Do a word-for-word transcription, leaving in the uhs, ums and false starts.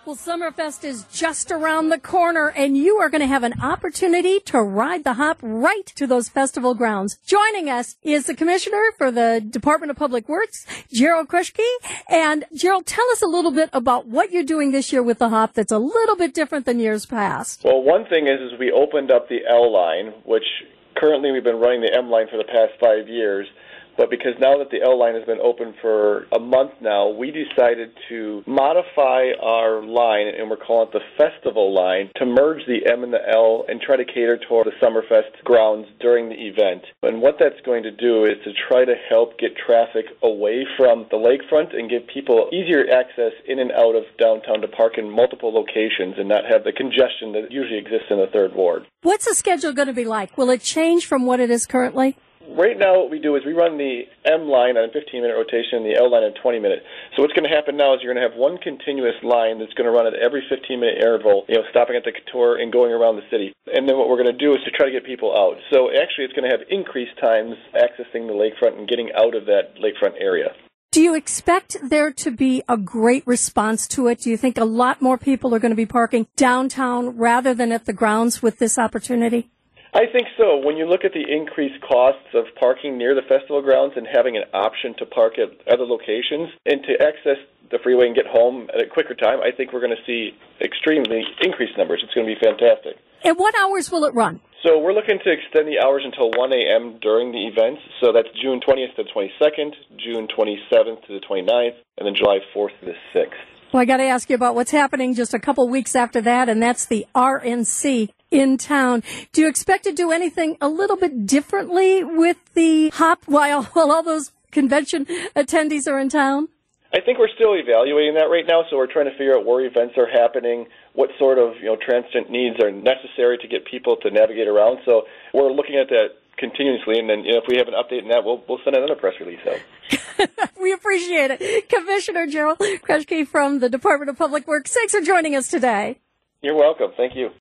Well, Summerfest is just around the corner, and you are going to have an opportunity to ride the hop right to those festival grounds. Joining us is the Commissioner for the Department of Public Works, Gerald Kruschke. And, Gerald, tell us a little bit about what you're doing this year with the hop that's a little bit different than years past. Well, one thing is, is we opened up the L line, which currently we've been running the M line for the past five years. But because now that the L line has been open for a month now, we decided to modify our line, and we're calling it the Festival line, to merge the M and the L and try to cater toward the Summerfest grounds during the event. And what that's going to do is to try to help get traffic away from the lakefront and give people easier access in and out of downtown to park in multiple locations and not have the congestion that usually exists in the Third Ward. What's the schedule going to be like? Will it change from what it is currently? Right now what we do is we run the M line on a fifteen-minute rotation and the L line on a twenty-minute. So what's going to happen now is you're going to have one continuous line that's going to run at every fifteen-minute interval, you know, stopping at the Couture and going around the city. And then what we're going to do is to try to get people out. So actually it's going to have increased times accessing the lakefront and getting out of that lakefront area. Do you expect there to be a great response to it? Do you think a lot more people are going to be parking downtown rather than at the grounds with this opportunity? I think so. When you look at the increased costs of parking near the festival grounds and having an option to park at other locations and to access the freeway and get home at a quicker time, I think we're going to see extremely increased numbers. It's going to be fantastic. And what hours will it run? So we're looking to extend the hours until one a.m. during the events. So that's June twentieth to the twenty-second, June twenty-seventh to the twenty-ninth, and then July fourth to the sixth. Well, I got to ask you about what's happening just a couple weeks after that, and that's the R N C in town. Do you expect to do anything a little bit differently with the hop while, while all those convention attendees are in town? I think we're still evaluating that right now, so we're trying to figure out where events are happening, what sort of, you know, transit needs are necessary to get people to navigate around. So we're looking at that continuously, and then, you know, if we have an update on that, we'll, we'll send another press release out. We appreciate it. Commissioner Gerald Kruschke from the Department of Public Works, thanks for joining us today. You're welcome. Thank you.